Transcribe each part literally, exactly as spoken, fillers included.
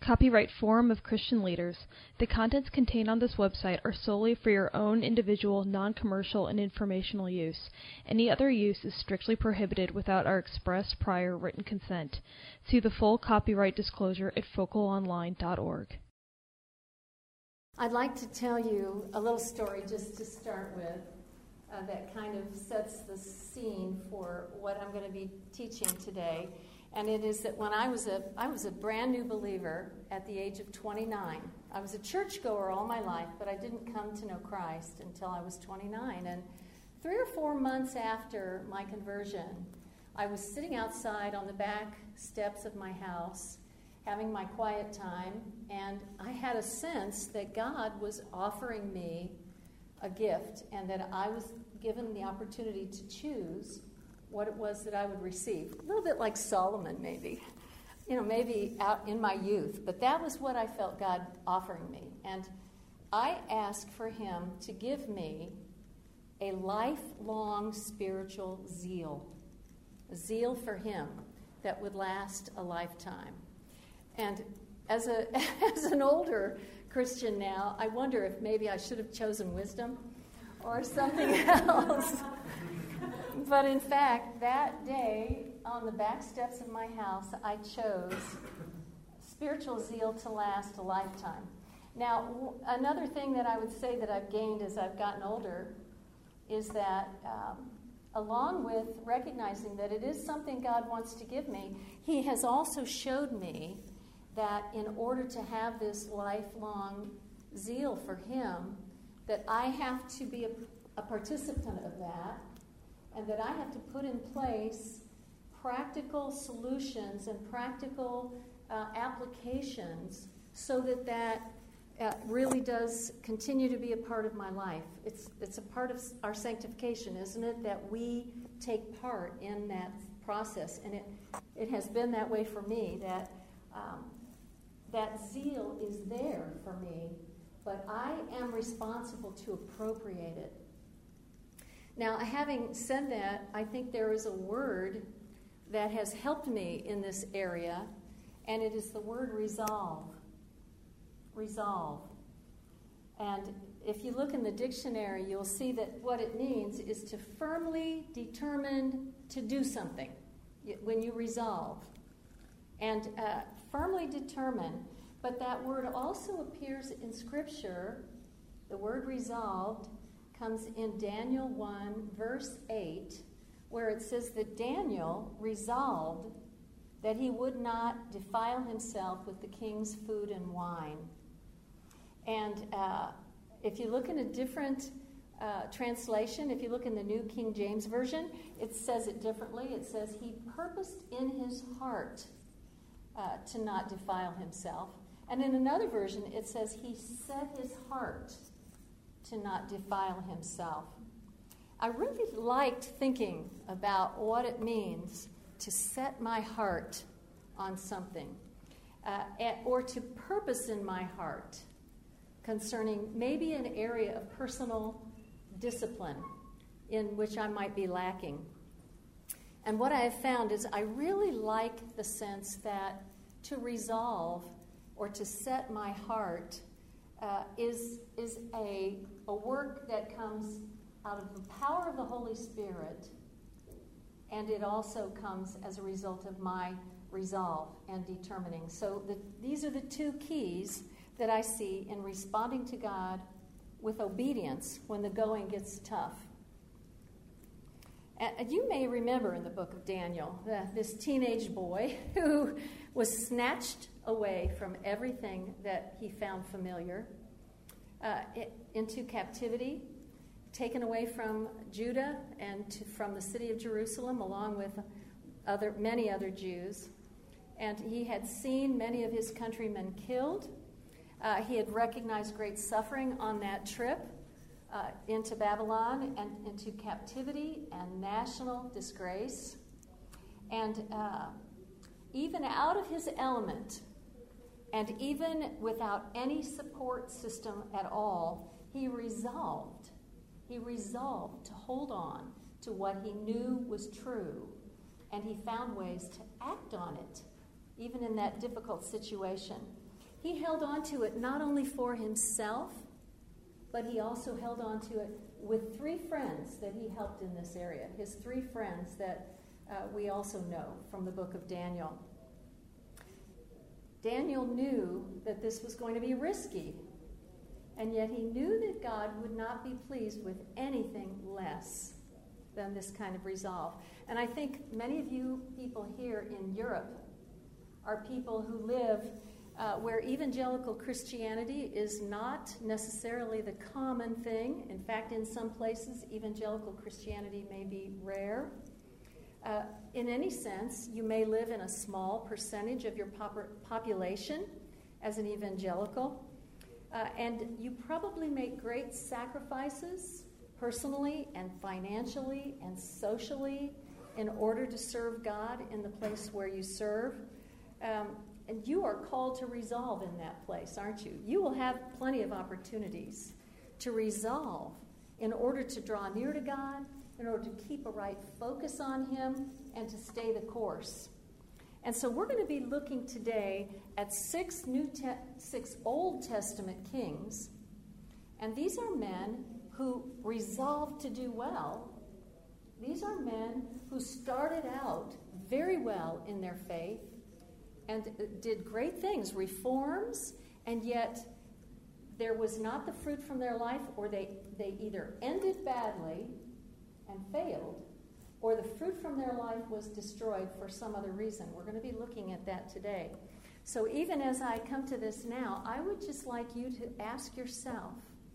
Copyright Forum of Christian Leaders. The contents contained on this website are solely for your own individual, non-commercial, and informational use. Any other use is strictly prohibited without our express prior written consent. See the full copyright disclosure at focal online dot org. I'd like to tell you a little story just to start with uh, that kind of sets the scene for what I'm going to be teaching today. And it is that when I was a I was a brand new believer at the age of twenty-nine. I was a churchgoer all my life, but I didn't come to know Christ until I was twenty-nine. And three or four months after my conversion, I was sitting outside on the back steps of my house, having my quiet time, and I had a sense that God was offering me a gift and that I was given the opportunity to choose what it was that I would receive. A little bit like Solomon, maybe. You know, maybe out in my youth. But that was what I felt God offering me. And I asked for him to give me a lifelong spiritual zeal. A zeal for him that would last a lifetime. And as a as an older Christian now, I wonder if maybe I should have chosen wisdom or something else. But in fact, that day, on the back steps of my house, I chose spiritual zeal to last a lifetime. Now, w- another thing that I would say that I've gained as I've gotten older is that um, along with recognizing that it is something God wants to give me, he has also showed me that in order to have this lifelong zeal for him, that I have to be a, a participant of that, and that I have to put in place practical solutions and practical uh, applications so that that uh, really does continue to be a part of my life. It's it's a part of our sanctification, isn't it, that we take part in that process. And it, it has been that way for me, that um, that zeal is there for me, but I am responsible to appropriate it. Now, having said that, I think there is a word that has helped me in this area, and it is the word resolve. Resolve. And if you look in the dictionary, you'll see that what it means is to firmly determine to do something when you resolve. And uh, firmly determine, but that word also appears in Scripture. The word resolved comes in Daniel one, verse eight, where it says that Daniel resolved that he would not defile himself with the king's food and wine. And uh, if you look in a different uh, translation, if you look in the New King James Version, it says it differently. It says he purposed in his heart uh, to not defile himself. And in another version, it says he set his heart to not defile himself. I really liked thinking about what it means to set my heart on something, uh, or to purpose in my heart concerning maybe an area of personal discipline in which I might be lacking. And what I have found is I really like the sense that to resolve or to set my heart uh, is is a, a work that comes out of the power of the Holy Spirit, and it also comes as a result of my resolve and determining. So the, these are the two keys that I see in responding to God with obedience when the going gets tough. And you may remember in the book of Daniel, uh, this teenage boy who was snatched away from everything that he found familiar, uh, it, into captivity, taken away from Judah and to, from the city of Jerusalem, along with other many other Jews. And he had seen many of his countrymen killed. Uh, he had recognized great suffering on that trip uh, into Babylon and into captivity and national disgrace. And uh, even out of his element, and even without any support system at all, he resolved, he resolved to hold on to what he knew was true, and he found ways to act on it, even in that difficult situation. he held on to it not only for himself, but he also held on to it with three friends that he helped in this area. His three friends that uh, we also know from the book of Daniel. Daniel knew that this was going to be risky, and yet he knew that God would not be pleased with anything less than this kind of resolve. And I think many of you people here in Europe are people who live uh, where evangelical Christianity is not necessarily the common thing. In fact, in some places, evangelical Christianity may be rare. Uh, in any sense, you may live in a small percentage of your pop- population as an evangelical, uh, and you probably make great sacrifices personally and financially and socially in order to serve God in the place where you serve. Um, and you are called to resolve in that place, aren't you? You will have plenty of opportunities to resolve in order to draw near to God, in order to keep a right focus on Him, and to stay the course. And so we're going to be looking today at six New Te- six Old Testament kings, and these are men who resolved to do well. These are men who started out very well in their faith and did great things, reforms, and yet there was not the fruit from their life, or they, they either ended badly and failed, or the fruit from their life was destroyed for some other reason. We're going to be looking at that today. So even as I come to this now, I would just like you to ask yourself,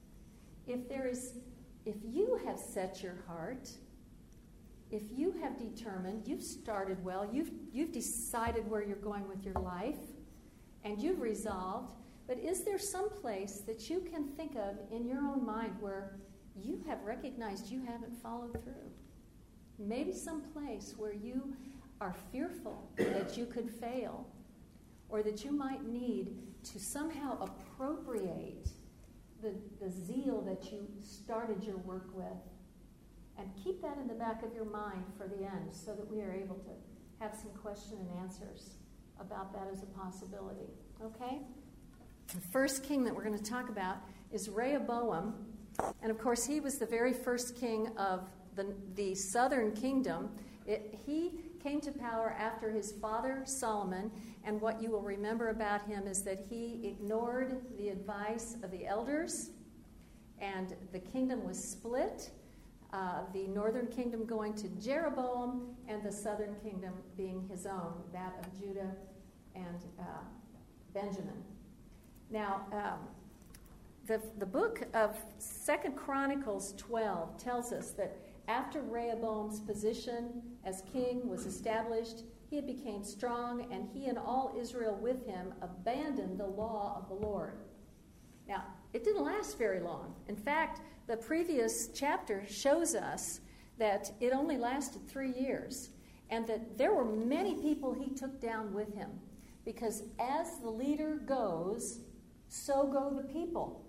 if there is, if you have set your heart, if you have determined, you've started well, you've you've decided where you're going with your life, and you've resolved, but is there some place that you can think of in your own mind where you have recognized you haven't followed through? Maybe some place where you are fearful that you could fail, or that you might need to somehow appropriate the, the zeal that you started your work with. And keep that in the back of your mind for the end, so that we are able to have some question and answers about that as a possibility. Okay? The first king that we're going to talk about is Rehoboam. And of course, he was the very first king of the, the southern kingdom. It, he came to power after his father Solomon, and what you will remember about him is that he ignored the advice of the elders, and the kingdom was split. Uh, the northern kingdom going to Jeroboam, and the southern kingdom being his own, that of Judah and uh, Benjamin. Now, um, the, the book of Second Chronicles twelve tells us that after Rehoboam's position as king was established, he became strong, and he and all Israel with him abandoned the law of the Lord. Now, it didn't last very long. In fact, the previous chapter shows us that it only lasted three years, and that there were many people he took down with him, because as the leader goes, so go the people.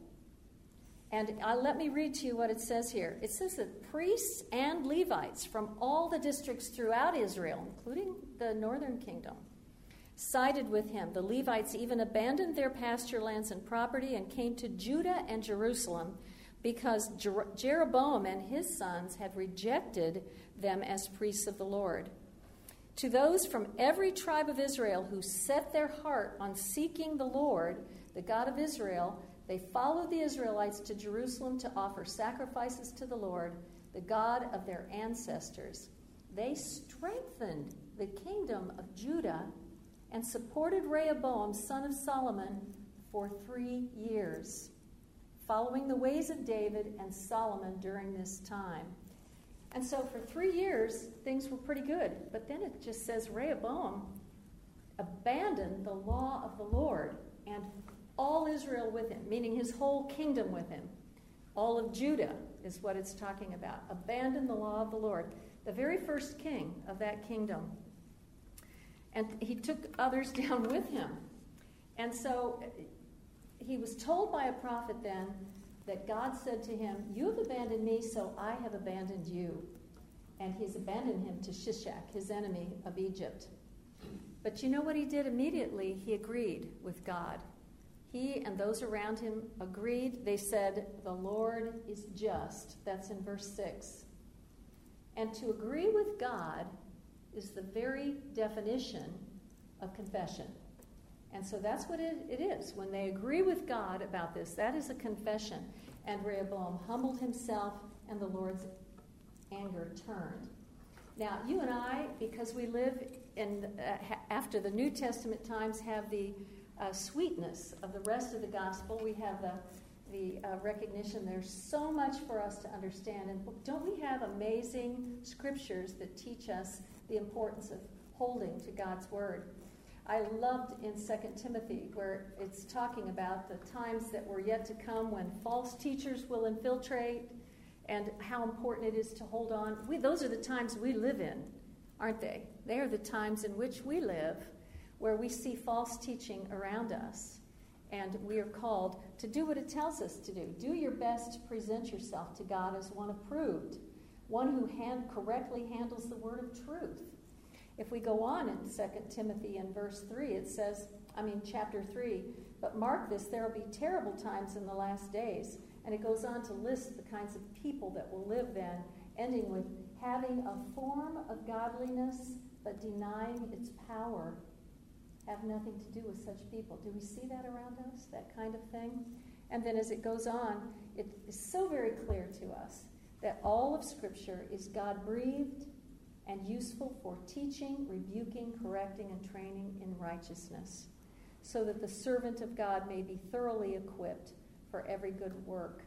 And uh, let me read to you what it says here. It says that priests and Levites from all the districts throughout Israel, including the northern kingdom, sided with him. The Levites even abandoned their pasture lands and property and came to Judah and Jerusalem, because Jer- Jeroboam and his sons had rejected them as priests of the Lord. To those from every tribe of Israel who set their heart on seeking the Lord, the God of Israel, they followed the Israelites to Jerusalem to offer sacrifices to the Lord, the God of their ancestors. They strengthened the kingdom of Judah and supported Rehoboam, son of Solomon, for three years, following the ways of David and Solomon during this time. And so for three years, things were pretty good. But then it just says Rehoboam abandoned the law of the Lord, and all Israel with him, meaning his whole kingdom with him. All of Judah is what it's talking about. Abandoned the law of the Lord. The very first king of that kingdom. And he took others down with him. And so he was told by a prophet then that God said to him, "You have abandoned me, so I have abandoned you." And he's abandoned him to Shishak, his enemy of Egypt. But you know what he did immediately? He agreed with God. He and those around him agreed. They said, "The Lord is just." That's in verse six. And to agree with God is the very definition of confession. And so that's what it, it is. When they agree with God about this, that is a confession. And Rehoboam humbled himself, and the Lord's anger turned. Now, you and I, because we live in uh, ha- after the New Testament times, have the uh, sweetness of the rest of the gospel. We have the the uh, recognition there's so much for us to understand. And don't we have amazing scriptures that teach us the importance of holding to God's word? I loved in Second Timothy where it's talking about the times that were yet to come when false teachers will infiltrate and how important it is to hold on. We, those are the times we live in, aren't they? They are the times in which we live where we see false teaching around us. And we are called to do what it tells us to do. Do your best to present yourself to God as one approved, one who hand, correctly handles the word of truth. If we go on in Second Timothy in verse three, it says, I mean chapter three, "But mark this, there will be terrible times in the last days." And it goes on to list the kinds of people that will live then, ending with having a form of godliness but denying its power. Have nothing to do with such people. Do we see that around us, that kind of thing? And then as it goes on, it is so very clear to us that all of Scripture is God-breathed and useful for teaching, rebuking, correcting, and training in righteousness, so that the servant of God may be thoroughly equipped for every good work.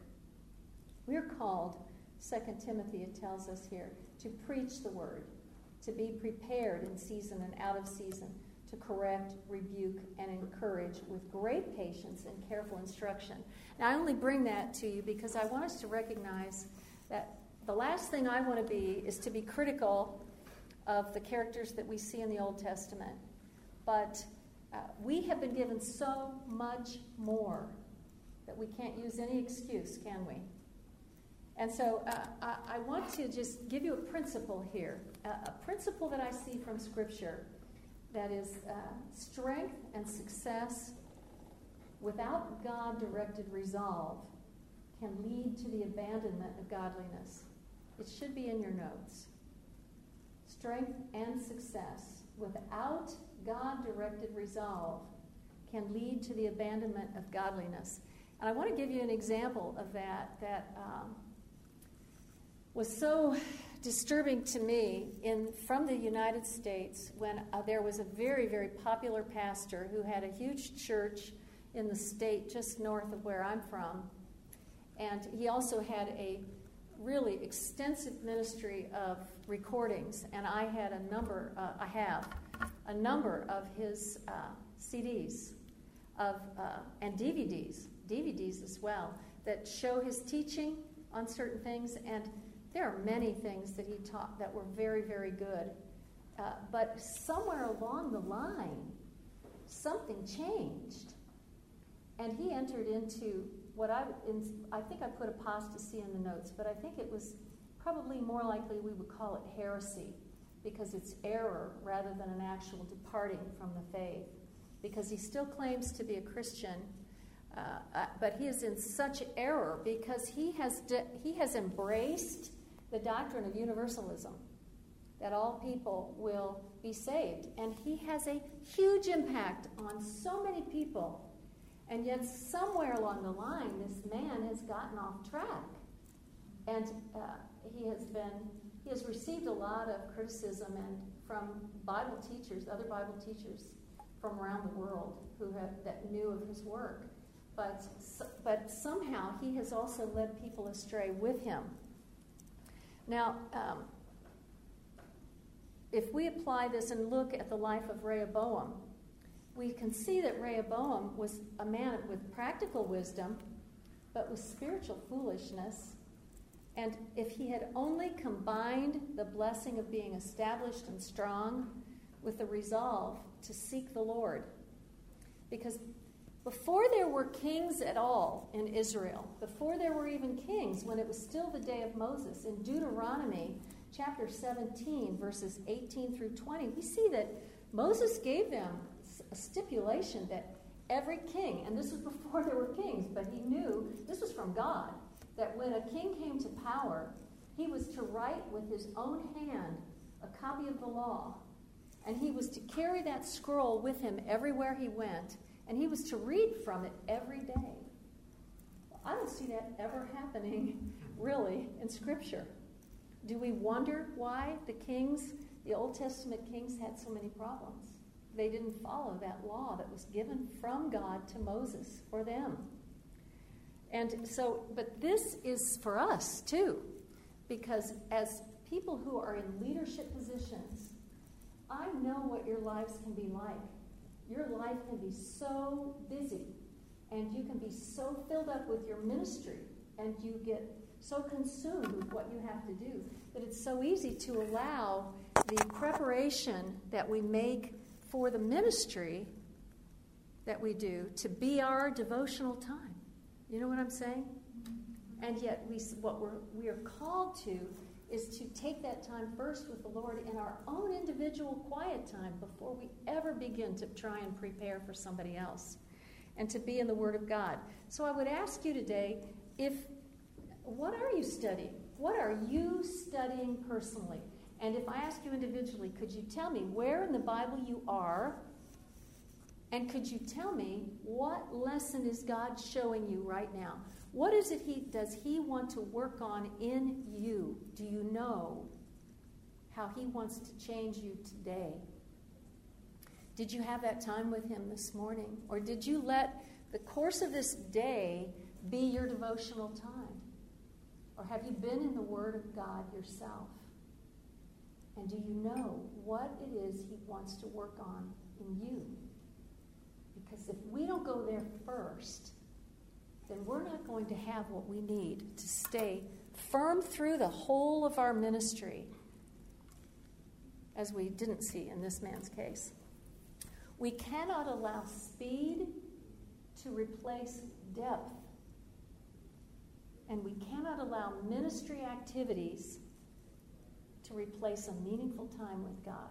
We are called, Second Timothy, it tells us here, to preach the word, to be prepared in season and out of season, to correct, rebuke, and encourage with great patience and careful instruction. Now, I only bring that to you because I want us to recognize that the last thing I want to be is to be critical of the characters that we see in the Old Testament. But uh, we have been given so much more that we can't use any excuse, can we? And so uh, I, I want to just give you a principle here, uh, a principle that I see from Scripture that is uh, strength and success without God-directed resolve can lead to the abandonment of godliness. It should be in your notes. Strength and success without God-directed resolve can lead to the abandonment of godliness. And I want to give you an example of that that um, was so disturbing to me in from the United States when uh, there was a very, very popular pastor who had a huge church in the state just north of where I'm from. And he also had a really extensive ministry of recordings. And I had a number, uh, I have a number of his uh, C Ds of uh, and D V Ds, D V Ds as well, that show his teaching on certain things. And there are many things that he taught that were very, very good. Uh, but somewhere along the line, something changed. And he entered into what I, in, I think I put apostasy in the notes, but I think it was probably more likely we would call it heresy, because it's error rather than an actual departing from the faith. Because he still claims to be a Christian, uh, uh, but he is in such error because he has de- he has embraced the doctrine of universalism, that all people will be saved. And he has a huge impact on so many people. And yet somewhere along the line, this man has gotten off track. And uh, he has been, he has received a lot of criticism and from Bible teachers, other Bible teachers from around the world who have, that knew of his work. But, but somehow he has also led people astray with him. Now, um, if we apply this and look at the life of Rehoboam, we can see that Rehoboam was a man with practical wisdom, but with spiritual foolishness. And if he had only combined the blessing of being established and strong with the resolve to seek the Lord. Because before there were kings at all in Israel, before there were even kings, when it was still the day of Moses, in Deuteronomy chapter seventeen, verses eighteen through twenty, we see that Moses gave them a stipulation that every king, and this was before there were kings, but he knew, this was from God, that when a king came to power, he was to write with his own hand a copy of the law, and he was to carry that scroll with him everywhere he went, and he was to read from it every day. I don't see that ever happening, really, in Scripture. Do we wonder why the kings, the Old Testament kings, had so many problems? They didn't follow that law that was given from God to Moses for them. And so, but this is for us, too, because as people who are in leadership positions, I know what your lives can be like. Your life can be so busy, and you can be so filled up with your ministry, and you get so consumed with what you have to do, that it's so easy to allow the preparation that we make for the ministry that we do to be our devotional time. You know what I'm saying? And yet, we what we're we are called to is to take that time first with the Lord in our own individual quiet time before we ever begin to try and prepare for somebody else, and to be in the Word of God. So I would ask you today, if what are you studying? What are you studying personally? And if I ask you individually, could you tell me where in the Bible you are? And could you tell me what lesson is God showing you right now? What is it he does he want to work on in you? Do you know how he wants to change you today? Did you have that time with him this morning? Or did you let the course of this day be your devotional time? Or have you been in the Word of God yourself? And do you know what it is he wants to work on in you? Because if we don't go there first, then we're not going to have what we need to stay firm through the whole of our ministry, as we didn't see in this man's case. We cannot allow speed to replace depth. And we cannot allow ministry activities to replace a meaningful time with God.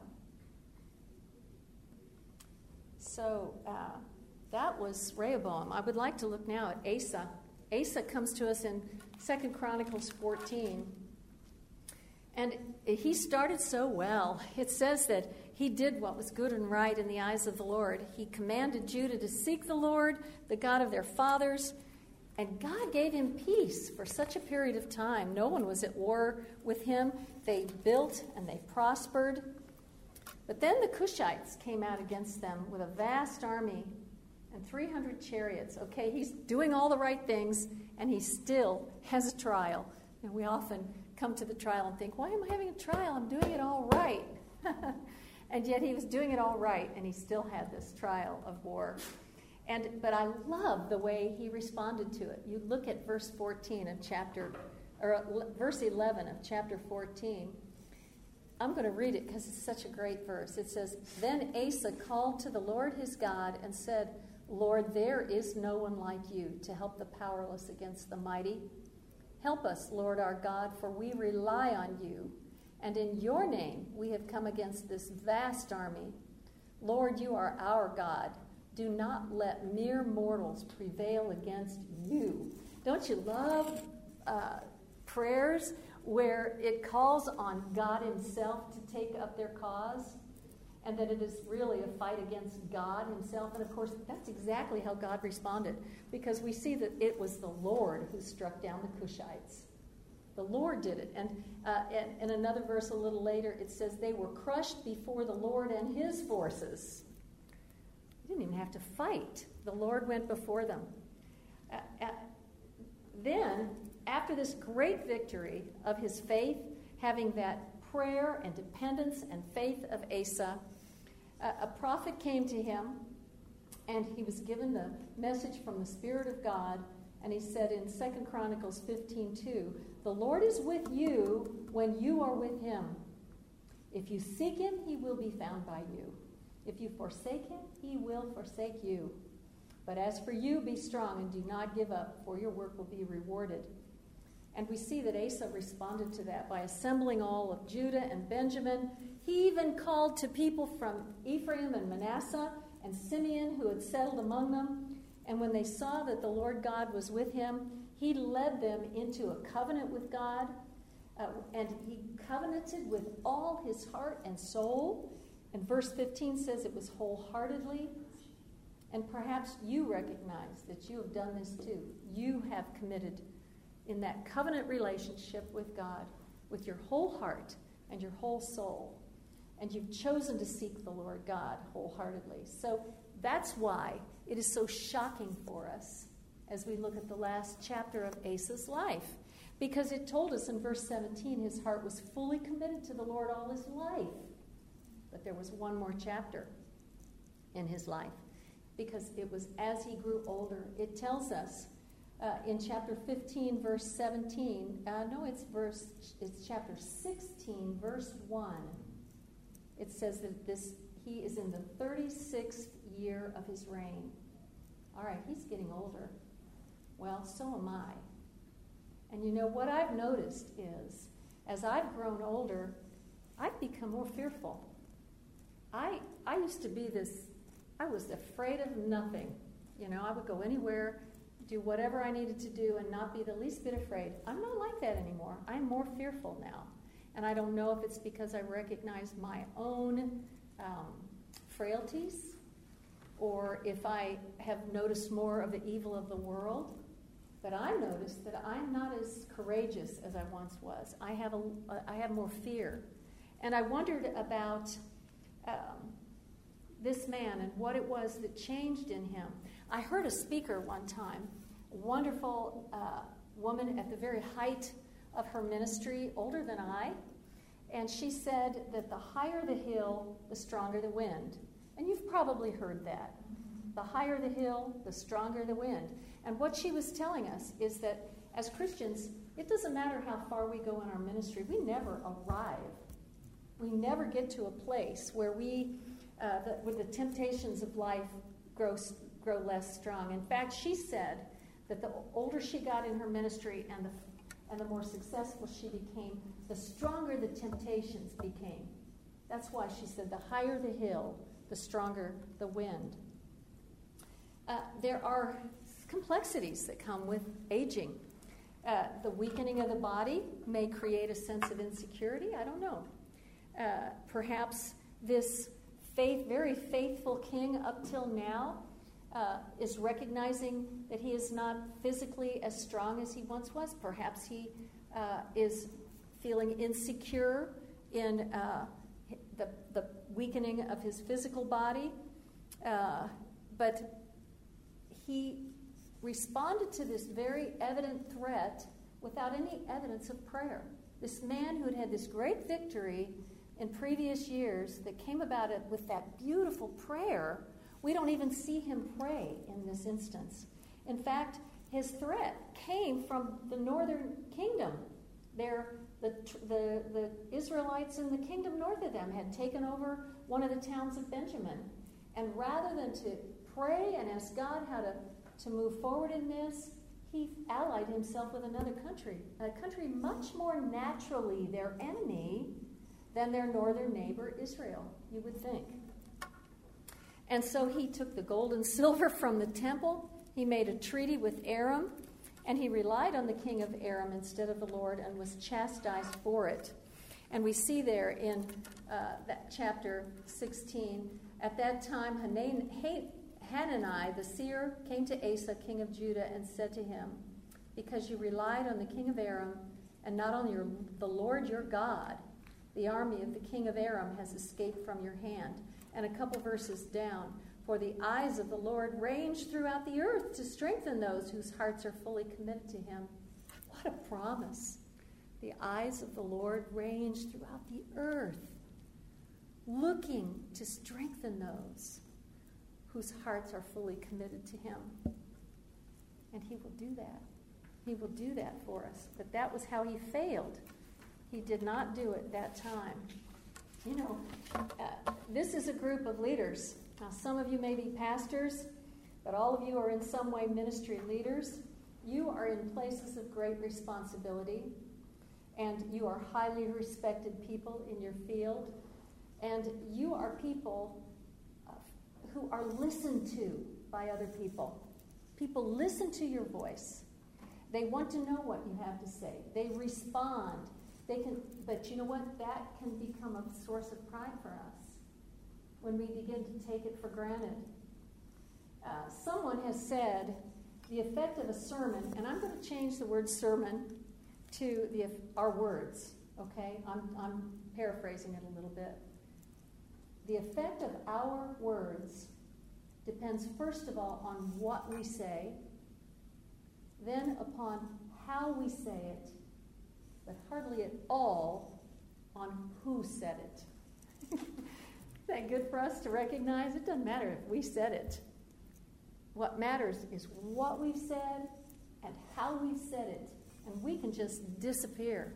So uh, that was Rehoboam. I would like to look now at Asa. Asa comes to us in Second Chronicles fourteen. And he started so well. It says that he did what was good and right in the eyes of the Lord. He commanded Judah to seek the Lord, the God of their fathers, and God gave him peace for such a period of time. No one was at war with him. They built and they prospered. But then the Cushites came out against them with a vast army and three hundred chariots. Okay, he's doing all the right things, and he still has a trial. And we often come to the trial and think, why am I having a trial? I'm doing it all right. And yet he was doing it all right, and he still had this trial of war. And but I love the way he responded to it. You look at verse fourteen of chapter, or verse eleven of chapter fourteen. I'm going to read it because it's such a great verse. It says, "Then Asa called to the Lord his God and said, Lord, there is no one like you to help the powerless against the mighty. Help us, Lord our God, for we rely on you. And in your name we have come against this vast army. Lord, you are our God. Do not let mere mortals prevail against you." Don't you love uh, prayers where it calls on God himself to take up their cause, and that it is really a fight against God himself? And of course, that's exactly how God responded, because we see that it was the Lord who struck down the Cushites. The Lord did it. And uh, in another verse a little later, it says they were crushed before the Lord and his forces. They didn't even have to fight. The Lord went before them. Uh, uh, then, after this great victory of his faith, having that prayer and dependence and faith of Asa, uh, a prophet came to him, and he was given the message from the Spirit of God, and he said in Second Chronicles fifteen two, "The Lord is with you when you are with him. If you seek him, he will be found by you. If you forsake him, he will forsake you. But as for you, be strong and do not give up, for your work will be rewarded." And we see that Asa responded to that by assembling all of Judah and Benjamin. He even called to people from Ephraim and Manasseh and Simeon, who had settled among them. And when they saw that the Lord God was with him, he led them into a covenant with God, uh, and he covenanted with all his heart and soul. And verse fifteen says it was wholeheartedly. And perhaps you recognize that you have done this too. You have committed in that covenant relationship with God with your whole heart and your whole soul. And you've chosen to seek the Lord God wholeheartedly. So that's why it is so shocking for us as we look at the last chapter of Asa's life. Because it told us in verse seventeen his heart was fully committed to the Lord all his life. But there was one more chapter in his life. Because it was as he grew older. It tells us uh, in chapter fifteen, verse seventeen. Uh, no, it's verse. It's chapter sixteen, verse one. It says that this he is in the thirty-sixth year of his reign. All right, he's getting older. Well, so am I. And you know what I've noticed is, as I've grown older, I've become more fearful. I I used to be this. I was afraid of nothing. You know, I would go anywhere, do whatever I needed to do, and not be the least bit afraid. I'm not like that anymore. I'm more fearful now. And I don't know if it's because I recognize my own um, frailties, or if I have noticed more of the evil of the world. But I noticed that I'm not as courageous as I once was. I have a, I have more fear. And I wondered about Um, this man and what it was that changed in him. I heard a speaker one time, a wonderful uh, woman at the very height of her ministry, older than I, and she said that the higher the hill, the stronger the wind. And you've probably heard that. The higher the hill, the stronger the wind. And what she was telling us is that as Christians, it doesn't matter how far we go in our ministry, we never arrive. We never get to a place where we Uh, the, where the temptations of life grow, grow less strong. In fact, she said that the older she got in her ministry and the, and the more successful she became, the stronger the temptations became. That's why she said the higher the hill, the stronger the wind. Uh, there are complexities that come with aging. Uh, the weakening of the body may create a sense of insecurity. I don't know. Uh, perhaps this Faith, very faithful king up till now uh, is recognizing that he is not physically as strong as he once was. Perhaps he uh, is feeling insecure in uh, the, the weakening of his physical body. Uh, but he responded to this very evident threat without any evidence of prayer. This man who had had this great victory in previous years that came about it with that beautiful prayer, we don't even see him pray in this instance. In fact, his threat came from the northern kingdom. There, the, the, the Israelites in the kingdom north of them had taken over one of the towns of Benjamin. And rather than to pray and ask God how to, to move forward in this, he allied himself with another country, a country much more naturally their enemy than their northern neighbor Israel, you would think. And so he took the gold and silver from the temple, he made a treaty with Aram, and he relied on the king of Aram instead of the Lord and was chastised for it. And we see there in uh, that chapter sixteen, at that time Hanan, Hanani the seer came to Asa, king of Judah, and said to him, because you relied on the king of Aram and not on your, the Lord your God, the army of the king of Aram has escaped from your hand. And a couple verses down, for the eyes of the Lord range throughout the earth to strengthen those whose hearts are fully committed to him. What a promise. The eyes of the Lord range throughout the earth, looking to strengthen those whose hearts are fully committed to him. And he will do that. He will do that for us. But that was how he failed. He did not do it that time. You know, uh, this is a group of leaders. Now, some of you may be pastors, but all of you are in some way ministry leaders. You are in places of great responsibility, and you are highly respected people in your field, and you are people who are listened to by other people. People listen to your voice. They want to know what you have to say. They respond. They can, but you know what? That can become a source of pride for us when we begin to take it for granted. Uh, someone has said the effect of a sermon, and I'm going to change the word sermon to the our words, okay? I'm, I'm paraphrasing it a little bit. The effect of our words depends, first of all, on what we say, then upon how we say it, but hardly at all on who said it. Isn't that good for us to recognize? It doesn't matter if we said it. What matters is what we've said and how we've said it. And we can just disappear.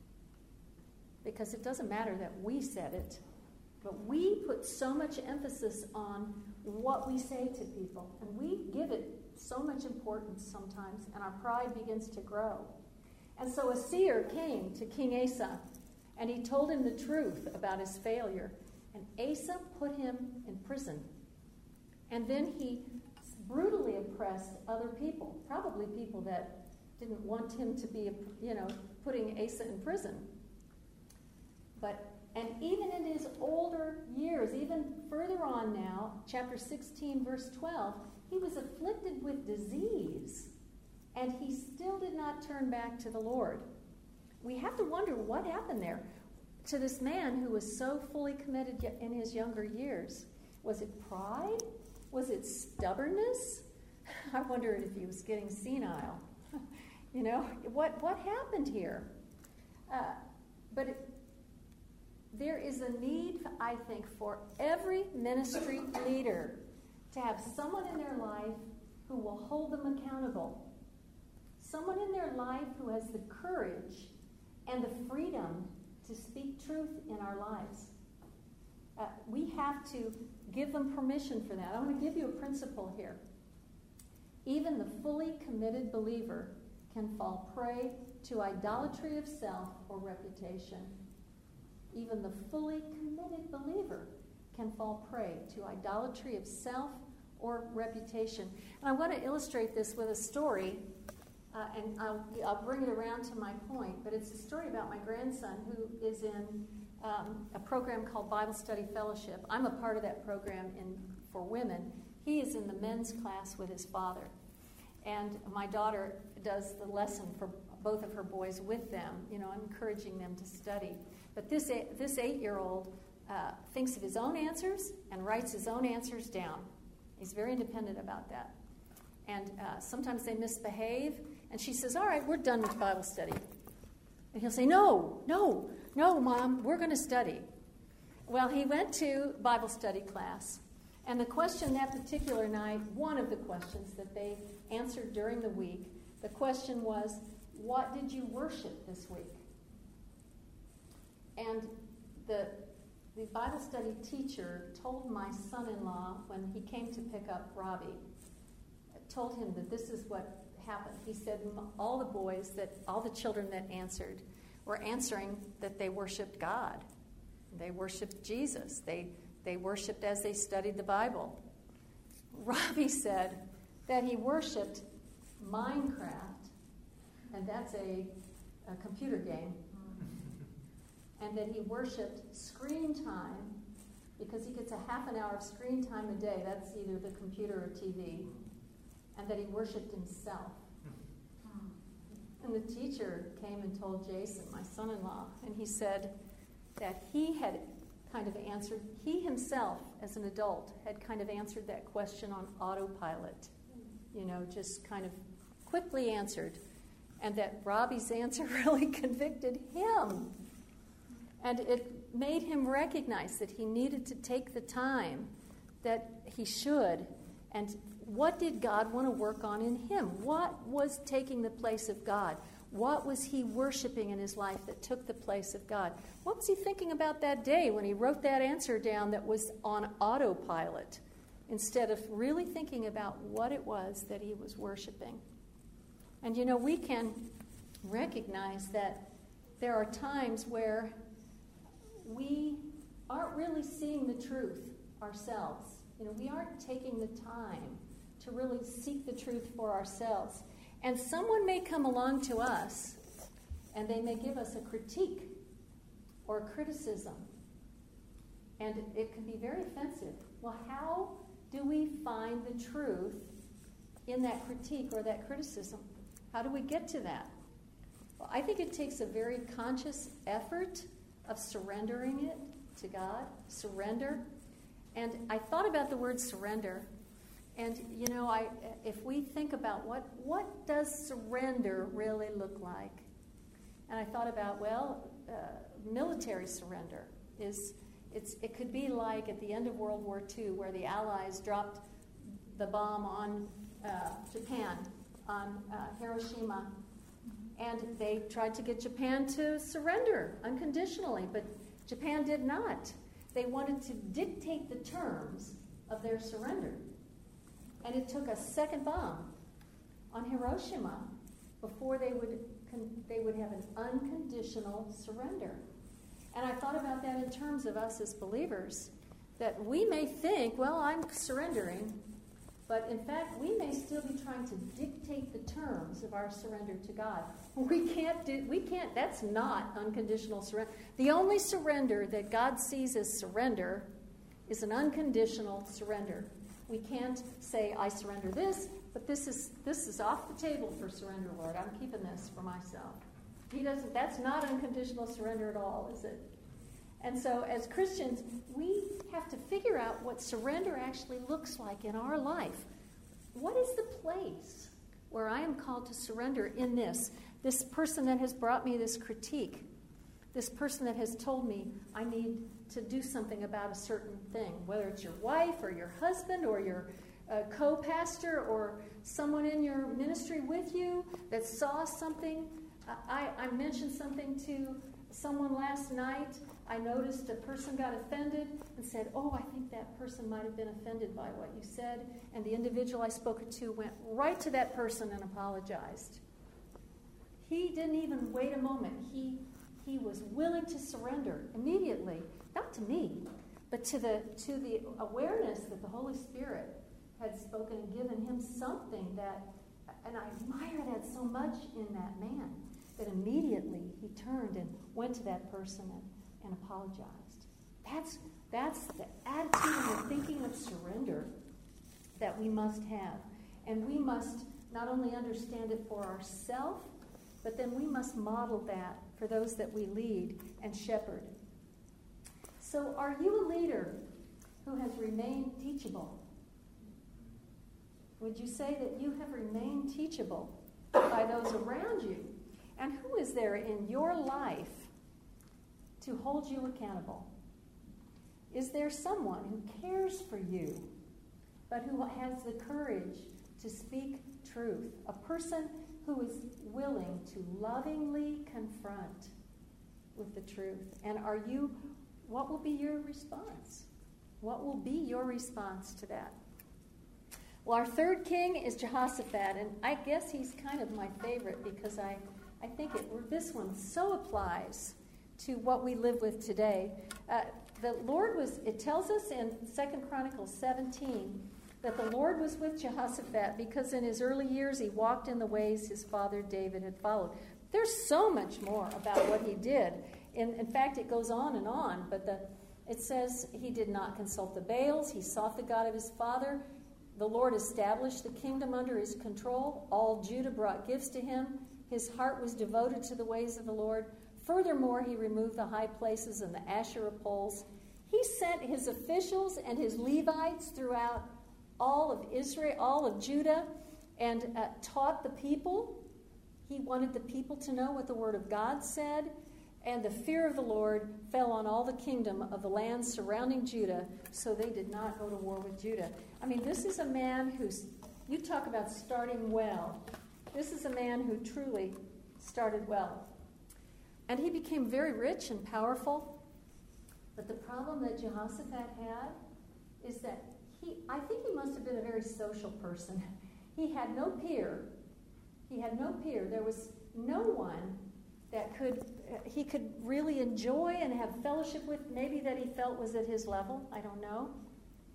Because it doesn't matter that we said it. But we put so much emphasis on what we say to people. And we give it so much importance sometimes. And our pride begins to grow. And so a seer came to King Asa. And he told him the truth about his failure. And Asa put him in prison. And then he brutally oppressed other people. Probably people that didn't want him to be, you know, putting Asa in prison. But And even in his older years, even further on now, chapter sixteen, verse twelve, he was afflicted with disease, and he still did not turn back to the Lord. We have to wonder what happened there to this man who was so fully committed in his younger years. Was it pride? Was it stubbornness? I wonder if he was getting senile. You know, what, what happened here? Uh, but it, there is a need, I think, for every ministry leader to have someone in their life who will hold them accountable. Someone in their life who has the courage and the freedom to speak truth in our lives. Uh, we have to give them permission for that. I want to give you a principle here. Even the fully committed believer can fall prey to idolatry of self or reputation. Even the fully committed believer can fall prey to idolatry of self or reputation. And I want to illustrate this with a story, uh, and I'll, I'll bring it around to my point, but it's a story about my grandson who is in um, a program called Bible Study Fellowship. I'm a part of that program in for women. He is in the men's class with his father. And my daughter does the lesson for both of her boys with them, you know, encouraging them to study. But this eight, this eight-year-old uh, thinks of his own answers and writes his own answers down. He's very independent about that. And uh, sometimes they misbehave, and she says, all right, we're done with Bible study. And he'll say, no, no, no, Mom, we're going to study. Well, he went to Bible study class, and the question that particular night, one of the questions that they answered during the week, the question was, what did you worship this week? And the, the Bible study teacher told my son-in-law when he came to pick up Robbie, told him that this is what happened. He said all the boys, that all the children that answered were answering that they worshiped God. They worshiped Jesus. They, they worshiped as they studied the Bible. Robbie said that he worshiped Minecraft, and that's a, a computer game, and that he worshiped screen time because he gets a half an hour of screen time a day. That's either the computer or T V. And that he worshiped himself. And the teacher came and told Jason, my son-in-law, and he said that he had kind of answered, he himself, as an adult, had kind of answered that question on autopilot. You know, just kind of quickly answered. And that Robbie's answer really convicted him. And it made him recognize that he needed to take the time that he should. And what did God want to work on in him? What was taking the place of God? What was he worshiping in his life that took the place of God? What was he thinking about that day when he wrote that answer down that was on autopilot instead of really thinking about what it was that he was worshiping? And you know, we can recognize that there are times where we aren't really seeing the truth ourselves. You know, we aren't taking the time to really seek the truth for ourselves. And someone may come along to us, and they may give us a critique or a criticism. And it can be very offensive. Well, how do we find the truth in that critique or that criticism? How do we get to that? Well, I think it takes a very conscious effort of surrendering it to God. Surrender. And I thought about the word surrender. And, you know, I if we think about what, what does surrender really look like? And I thought about, well, uh, military surrender is... It's, it could be like at the end of World War Two, where the Allies dropped the bomb on uh, Japan, on uh, Hiroshima, and they tried to get Japan to surrender unconditionally, but Japan did not. They wanted to dictate the terms of their surrender. And it took a second bomb on Hiroshima before they would con- they would have an unconditional surrender. And I thought about that in terms of us as believers, that we may think, well, I'm surrendering, but in fact, we may still be trying to dictate the terms of our surrender to God. We can't do, we can't, that's not unconditional surrender. The only surrender that God sees as surrender is an unconditional surrender. We can't say, I surrender this, but this is this is off the table for surrender, Lord. I'm keeping this for myself. He doesn't. That's not unconditional surrender at all, is it? And so, as Christians, we have to figure out what surrender actually looks like in our life. What is the place where I am called to surrender in this? This person that has brought me this critique, this person that has told me I need to do something about a certain thing, whether it's your wife or your husband or your uh, co-pastor or someone in your ministry with you that saw something. I, I mentioned something to someone last night. I noticed a person got offended and said, oh, I think that person might have been offended by what you said. And the individual I spoke to went right to that person and apologized. He didn't even wait a moment. He he was willing to surrender immediately, not to me, but to the to the awareness that the Holy Spirit had spoken and given him something that, and I admire that so much in that man. That immediately he turned and went to that person and, and apologized. That's, that's the attitude and the thinking of surrender that we must have. And we must not only understand it for ourselves, but then we must model that for those that we lead and shepherd. So are you a leader who has remained teachable? Would you say that you have remained teachable by those around you? And who is there in your life to hold you accountable? Is there someone who cares for you, but who has the courage to speak truth? A person who is willing to lovingly confront with the truth. And are you, what will be your response? What will be your response to that? Well, our third king is Jehoshaphat, and I guess he's kind of my favorite because I I think it, this one so applies to what we live with today. Uh, the Lord was, it tells us in Second Chronicles seventeen that the Lord was with Jehoshaphat because in his early years he walked in the ways his father David had followed. There's so much more about what he did. In, in fact, it goes on and on, but the, it says he did not consult the Baals. He sought the God of his father. The Lord established the kingdom under his control. All Judah brought gifts to him. His heart was devoted to the ways of the Lord. Furthermore, he removed the high places and the Asherah poles. He sent his officials and his Levites throughout all of Israel, all of Judah, and uh, taught the people. He wanted the people to know what the word of God said. And the fear of the Lord fell on all the kingdom of the land surrounding Judah, so they did not go to war with Judah. I mean, this is a man who's, you talk about starting well. This is a man who truly started well. And he became very rich and powerful. But the problem that Jehoshaphat had is that he, I think he must have been a very social person. He had no peer. He had no peer. There was no one that could, he could really enjoy and have fellowship with, maybe that he felt was at his level. I don't know.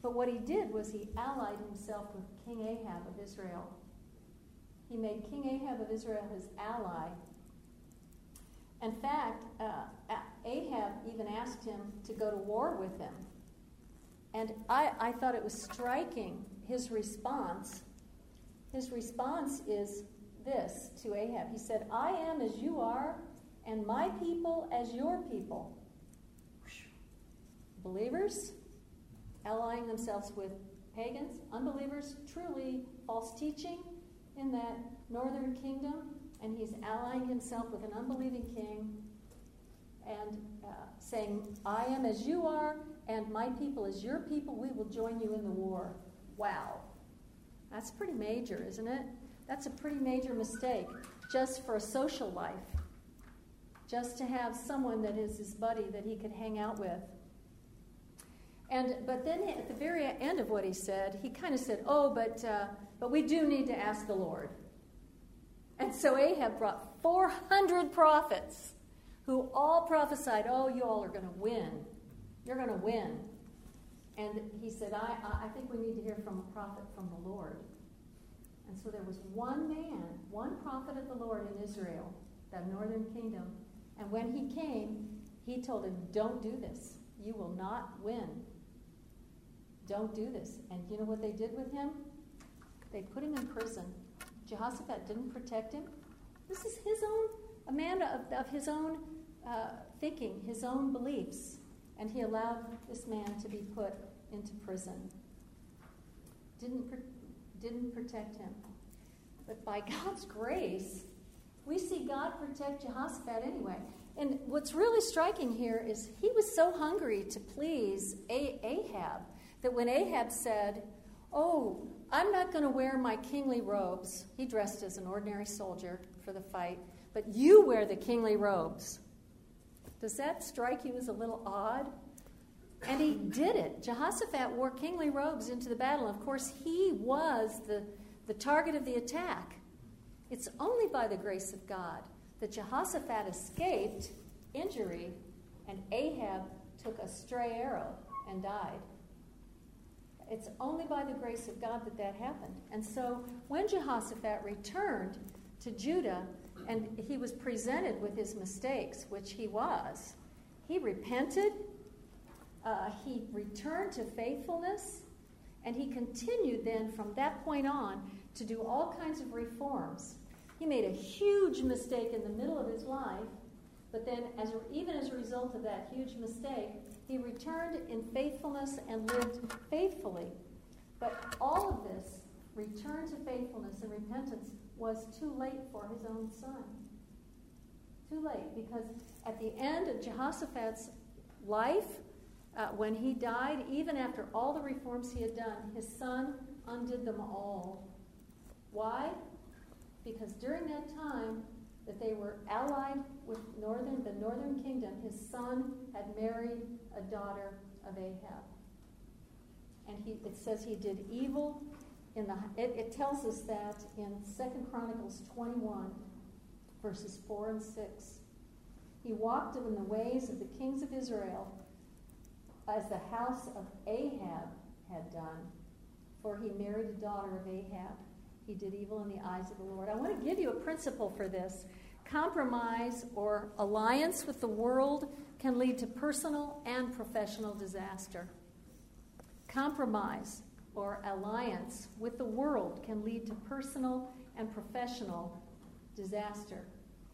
But what he did was he allied himself with King Ahab of Israel. He made King Ahab of Israel his ally. In fact, uh, Ahab even asked him to go to war with him. And I, I thought it was striking, his response. His response is this to Ahab. He said, I am as you are, and my people as your people. Believers allying themselves with pagans, unbelievers, truly false teaching in that northern kingdom, and he's allying himself with an unbelieving king and uh, saying, I am as you are, and my people as your people. We will join you in the war. Wow. That's pretty major, isn't it? That's a pretty major mistake just for a social life, just to have someone that is his buddy that he could hang out with. And but then at the very end of what he said, he kind of said, oh, but uh, but we do need to ask the Lord. And so Ahab brought four hundred prophets who all prophesied, oh, you all are going to win. You're going to win. And he said, I, I think we need to hear from a prophet from the Lord. And so there was one man, one prophet of the Lord in Israel, that northern kingdom. And when he came, he told him, don't do this. You will not win. Don't do this. And you know what they did with him? They put him in prison. Jehoshaphat didn't protect him. This is his own, a man of, of his own uh, thinking, his own beliefs. And he allowed this man to be put into prison. Didn't, didn't protect him. But by God's grace, we see God protect Jehoshaphat anyway. And what's really striking here is he was so hungry to please Ahab that when Ahab said, oh, I'm not going to wear my kingly robes. He dressed as an ordinary soldier for the fight, but you wear the kingly robes. Does that strike you as a little odd? And he did it. Jehoshaphat wore kingly robes into the battle. Of course, he was the, the target of the attack. It's only by the grace of God that Jehoshaphat escaped injury and Ahab took a stray arrow and died. It's only by the grace of God that that happened. And so when Jehoshaphat returned to Judah and he was presented with his mistakes, which he was, he repented, uh, he returned to faithfulness, and he continued then from that point on to do all kinds of reforms. He made a huge mistake in the middle of his life, but then as a, even as a result of that huge mistake, he returned in faithfulness and lived faithfully. But all of this return to faithfulness and repentance was too late for his own son. Too late, because at the end of Jehoshaphat's life, uh, when he died, even after all the reforms he had done, his son undid them all. Why? Because during that time that they were allied with northern, the northern kingdom, his son had married a daughter of Ahab. And he, it says he did evil. In the, it, it tells us that in Second Chronicles twenty-one, verses four and six. He walked in the ways of the kings of Israel as the house of Ahab had done, for he married a daughter of Ahab. He did evil in the eyes of the Lord. I want to give you a principle for this. Compromise or alliance with the world can lead to personal and professional disaster. Compromise or alliance with the world can lead to personal and professional disaster.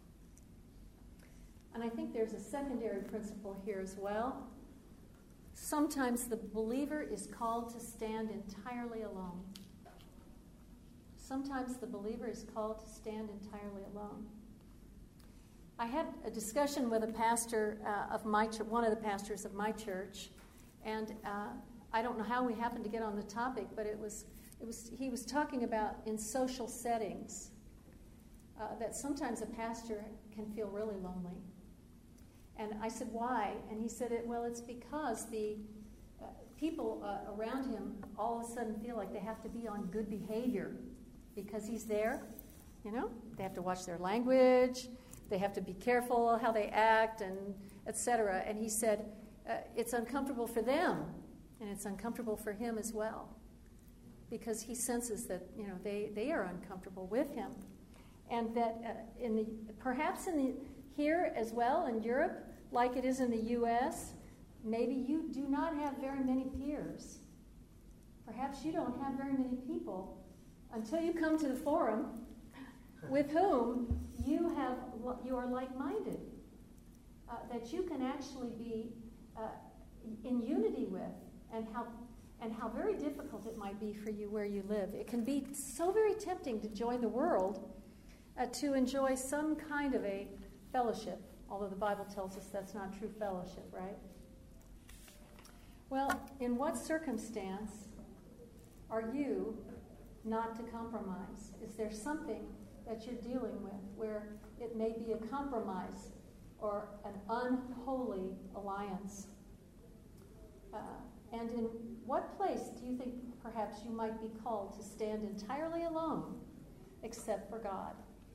And I think there's a secondary principle here as well. Sometimes the believer is called to stand entirely alone. Sometimes the believer is called to stand entirely alone. I had a discussion with a pastor uh, of my church, one of the pastors of my church, and uh, I don't know how we happened to get on the topic, but it was, it was he was talking about in social settings uh, that sometimes a pastor can feel really lonely. And I said, why? And he said, it, well, it's because the uh, people uh, around him all of a sudden feel like they have to be on good behavior because he's there. You know, they have to watch their language. They have to be careful how they act, and et cetera. And he said, uh, it's uncomfortable for them And it's uncomfortable for him as well, because he senses that, you know, they, they are uncomfortable with him. And that uh, in the perhaps in the here as well in Europe, like it is in the U S, maybe you do not have very many peers. Perhaps you don't have very many people until you come to the forum with whom you have you are like-minded, uh, that you can actually be uh, in unity with, and how and how very difficult it might be for you where you live. It can be so very tempting to join the world, uh, to enjoy some kind of a fellowship, although the Bible tells us that's not true fellowship, right? Well, in what circumstance are you not to compromise? Is there something that you're dealing with where it may be a compromise or an unholy alliance? Uh, and in what place do you think perhaps you might be called to stand entirely alone except for God?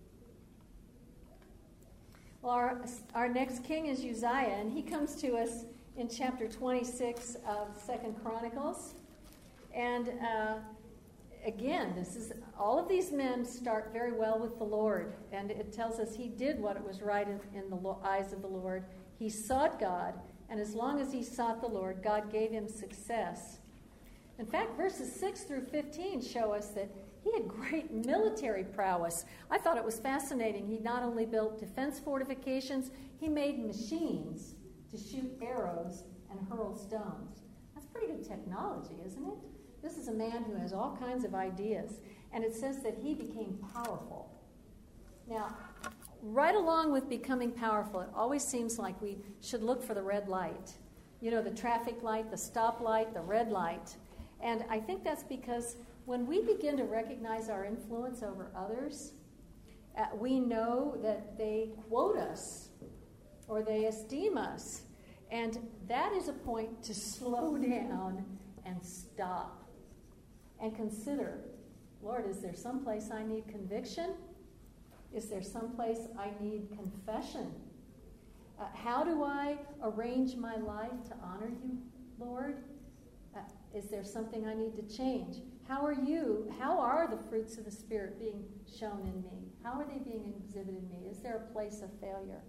Well, our, our next king is Uzziah, and he comes to us in chapter twenty-six of Second Chronicles. And uh, again, this is all of these men start very well with the Lord, and it tells us he did what was right in, in the lo- eyes of the Lord. He sought God, and as long as he sought the Lord, God gave him success. In fact, verses six through fifteen show us that he had great military prowess. I thought it was fascinating. He not only built defense fortifications, he made machines to shoot arrows and hurl stones. That's pretty good technology, isn't it? This is a man who has all kinds of ideas. And it says that he became powerful. Now, right along with becoming powerful, it always seems like we should look for the red light. You know, the traffic light, the stoplight, the red light. And I think that's because when we begin to recognize our influence over others, uh, we know that they quote us or they esteem us. And that is a point to slow down and stop and consider, Lord, is there some place I need conviction? Is there some place I need confession? Uh, how do I arrange my life to honor you, Lord? Uh, is there something I need to change? How are you, how are the fruits of the Spirit being shown in me? How are they being exhibited in me? Is there a place of failure?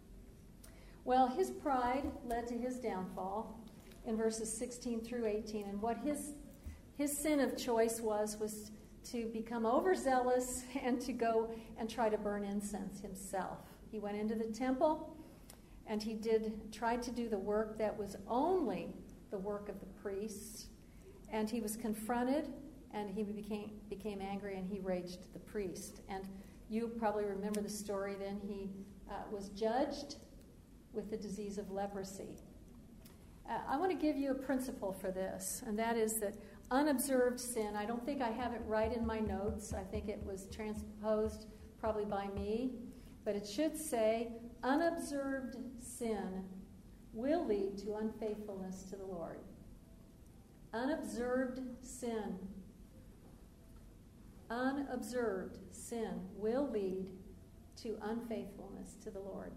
Well, his pride led to his downfall in verses sixteen through eighteen. And what his his sin of choice was, was to become overzealous and to go and try to burn incense himself. He went into the temple and he did try to do the work that was only the work of the priests. And he was confronted, and he became became angry, and he raged at the priest. And you probably remember the story then. He uh, was judged with the disease of leprosy. Uh, I want to give you a principle for this, and that is that unobserved sin, I don't think I have it right in my notes. I think it was transposed probably by me, but it should say, unobserved sin will lead to unfaithfulness to the Lord. Unobserved sin. Unobserved sin will lead to unfaithfulness to the Lord.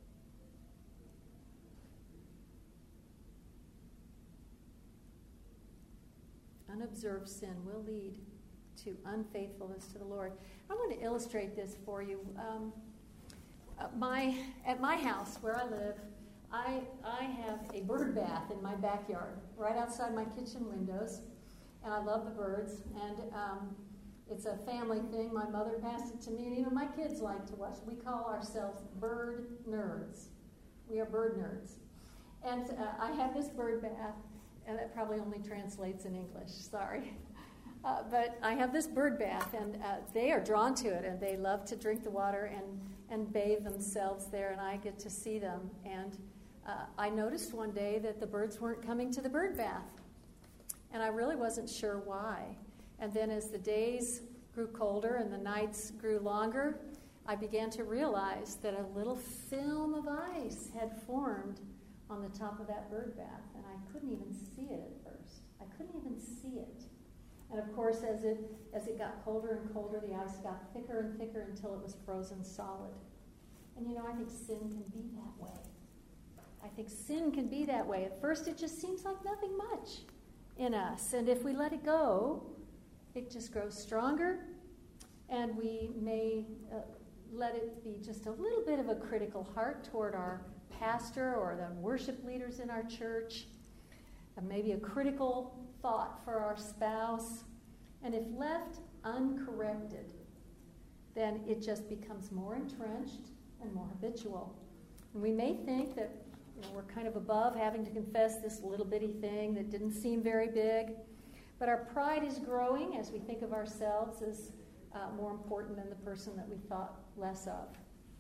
Unobserved sin will lead to unfaithfulness to the Lord. I want to illustrate this for you. Um, uh, my at my house where I live, I I have a bird bath in my backyard, right outside my kitchen windows, and I love the birds. And um, it's a family thing. My mother passed it to me, and even my kids like to watch. We call ourselves bird nerds. We are bird nerds, and uh, I have this bird bath. And that probably only translates in English, sorry. Uh, but I have this bird bath, and uh, they are drawn to it, and they love to drink the water and, and bathe themselves there, and I get to see them. And uh, I noticed one day that the birds weren't coming to the bird bath, and I really wasn't sure why. And then as the days grew colder and the nights grew longer, I began to realize that a little film of ice had formed on the top of that bird bath, and I couldn't even see it at first. I couldn't even see it. And of course, as it as it got colder and colder, the ice got thicker and thicker until it was frozen solid. And you know, I think sin can be that way. I think sin can be that way. At first, it just seems like nothing much. in us. And if we let it go, it just grows stronger, and we may uh, let it be just a little bit of a critical heart toward our pastor or the worship leaders in our church, and maybe a critical thought for our spouse. And if left uncorrected, then it just becomes more entrenched and more habitual. And we may think that, you know, we're kind of above having to confess this little bitty thing that didn't seem very big, but our pride is growing as we think of ourselves as uh, more important than the person that we thought less of.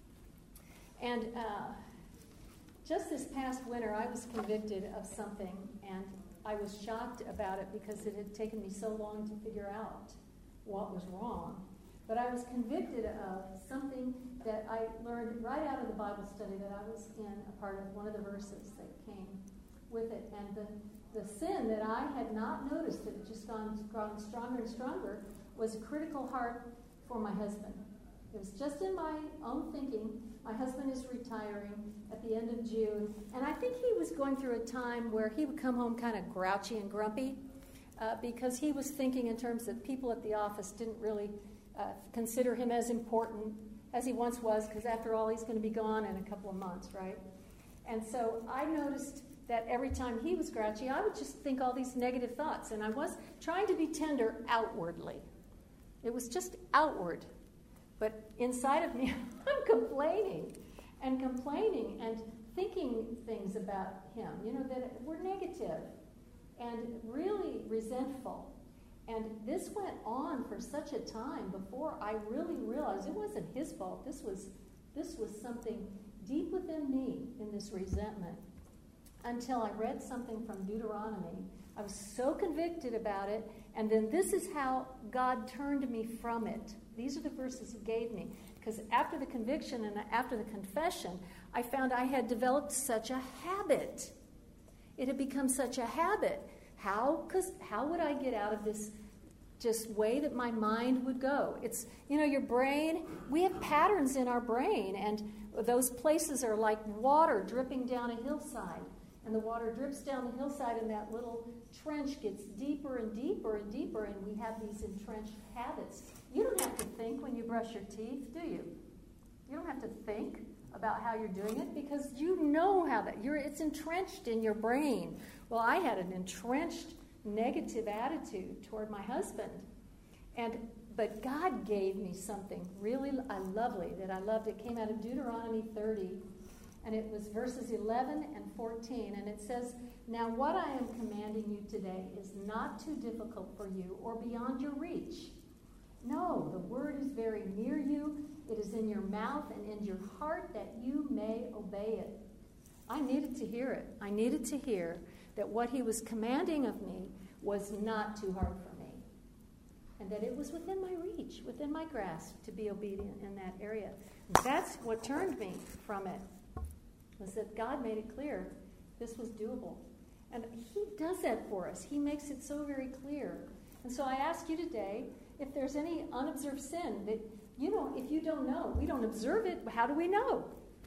And uh, just this past winter, I was convicted of something, and I was shocked about it because it had taken me so long to figure out what was wrong. But I was convicted of something that I learned right out of the Bible study that I was in, a part of one of the verses that came with it. And the, the sin that I had not noticed, that had just gone, gone stronger and stronger, was a critical heart for my husband. It was just in my own thinking. My husband is retiring at the end of June, and I think he was going through a time where he would come home kind of grouchy and grumpy uh, because he was thinking in terms that people at the office didn't really uh, consider him as important as he once was, because after all, he's going to be gone in a couple of months, right? And so I noticed that every time he was grouchy, I would just think all these negative thoughts, and I was trying to be tender outwardly. It was just outward. But inside of me, I'm complaining and complaining and thinking things about him, you know, that were negative and really resentful. And this went on for such a time before I really realized it wasn't his fault. This was, this was something deep within me in this resentment, until I read something from Deuteronomy. I was so convicted about it, and then this is how God turned me from it. These are the verses he gave me, because after the conviction and after the confession, I found I had developed such a habit. It had become such a habit. How? Because how would I get out of this just way that my mind would go? It's, you know, your brain, we have patterns in our brain, and those places are like water dripping down a hillside. And the water drips down the hillside, and that little trench gets deeper and deeper and deeper, and we have these entrenched habits. You don't have to think when you brush your teeth, do you? You don't have to think about how you're doing it, because you know how that, you're, it's entrenched in your brain. Well, I had an entrenched negative attitude toward my husband. And but God gave me something really uh, lovely that I loved. It came out of Deuteronomy thirty. And it was verses eleven and fourteen, and it says, "Now what I am commanding you today is not too difficult for you or beyond your reach. No, the word is very near you. It is in your mouth and in your heart, that you may obey it." I needed to hear it. I needed to hear that what he was commanding of me was not too hard for me, and that it was within my reach, within my grasp, to be obedient in that area. That's what turned me from it, was that God made it clear this was doable. And he does that for us. He makes it so very clear. And so I ask you today, if there's any unobserved sin that, you know, if you don't know, we don't observe it, how do we know?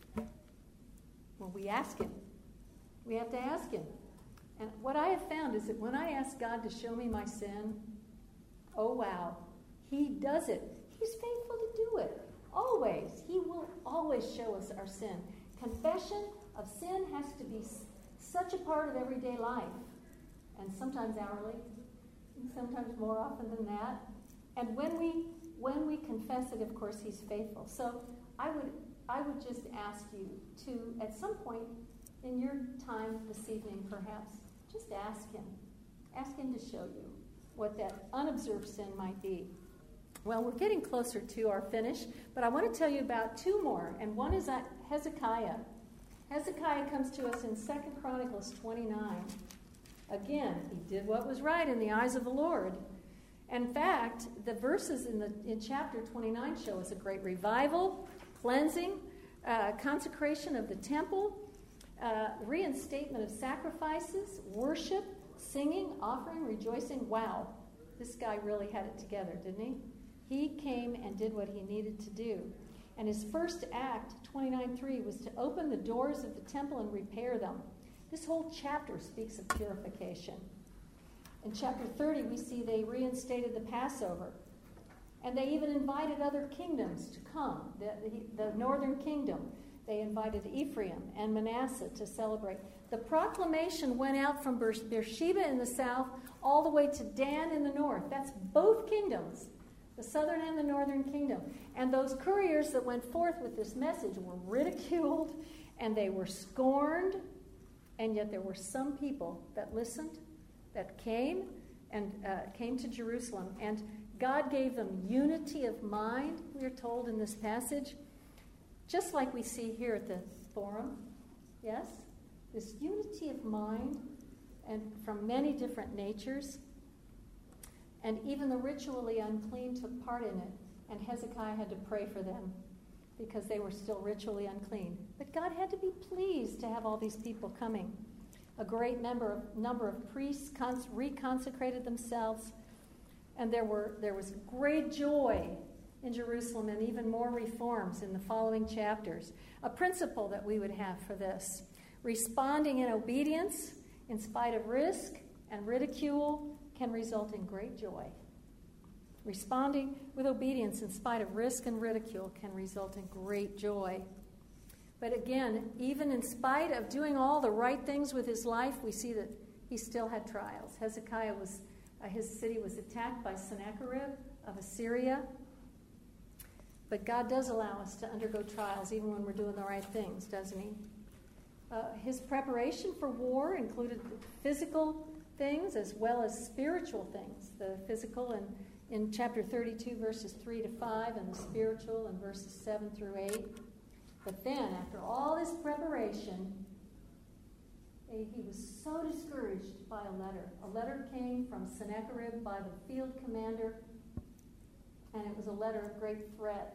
Well, we ask him. We have to ask him. And what I have found is that when I ask God to show me my sin, oh wow, he does it. He's faithful to do it. Always. He will always show us our sin. Confession of sin has to be such a part of everyday life, and sometimes hourly, and sometimes more often than that. And when we when we confess it, of course, he's faithful. So I would I would just ask you to, at some point in your time this evening, perhaps, just ask him. Ask him to show you what that unobserved sin might be. Well, we're getting closer to our finish, but I want to tell you about two more, and one is Hezekiah. Hezekiah comes to us in Second Chronicles twenty-nine. Again, he did what was right in the eyes of the Lord. In fact, the verses in, the, in chapter twenty-nine show us a great revival, cleansing, uh, consecration of the temple, uh, reinstatement of sacrifices, worship, singing, offering, rejoicing. Wow, this guy really had it together, didn't he? He came and did what he needed to do. And his first act, twenty-nine three, was to open the doors of the temple and repair them. This whole chapter speaks of purification. In chapter thirty, we see they reinstated the Passover. And they even invited other kingdoms to come, the, the, the northern kingdom. They invited Ephraim and Manasseh to celebrate. The proclamation went out from Beersheba in the south all the way to Dan in the north. That's both kingdoms, the southern and the northern kingdom. And those couriers that went forth with this message were ridiculed and they were scorned. And yet there were some people that listened, that came and uh, came to Jerusalem. And God gave them unity of mind, we are told in this passage, just like we see here at the forum. Yes? This unity of mind, and from many different natures. And even the ritually unclean took part in it. And Hezekiah had to pray for them because they were still ritually unclean. But God had to be pleased to have all these people coming. A great number of, number of priests cons- reconsecrated themselves. And there were there was great joy in Jerusalem and even more reforms in the following chapters. A principle that we would have for this. Responding in obedience, in spite of risk and ridicule, can result in great joy. Responding with obedience in spite of risk and ridicule can result in great joy. But again, even in spite of doing all the right things with his life, we see that he still had trials. Hezekiah was, uh, his city was attacked by Sennacherib of Assyria. But God does allow us to undergo trials even when we're doing the right things, doesn't he? Uh, his preparation for war included physical things as well as spiritual things. The physical in, in chapter thirty-two, verses three to five, and the spiritual in verses seven through eight. But then, after all this preparation, he was so discouraged by a letter. A letter came from Sennacherib by the field commander, and it was a letter of great threat.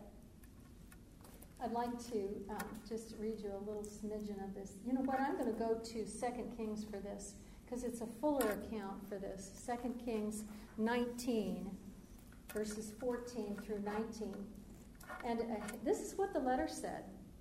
I'd like to um, just read you a little smidgen of this. You know what? I'm going to go to Second Kings for this, because it's a fuller account for this. Second Kings nineteen, verses fourteen through nineteen. And uh, this is what the letter said.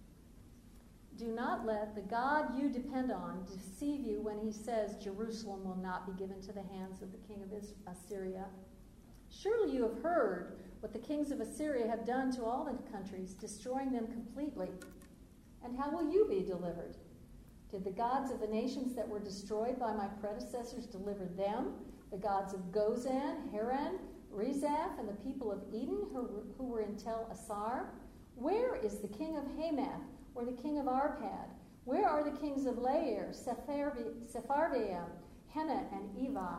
Do not let the God you depend on deceive you when he says Jerusalem will not be given to the hands of the king of Assyria. Surely you have heard what the kings of Assyria have done to all the countries, destroying them completely. And how will you be delivered? Did the gods of the nations that were destroyed by my predecessors deliver them? The gods of Gozan, Haran, Rezaph, and the people of Eden who, who were in Tel Assar? Where is the king of Hamath, or the king of Arpad? Where are the kings of Lair, Sepharvaim, Hena, and Eva?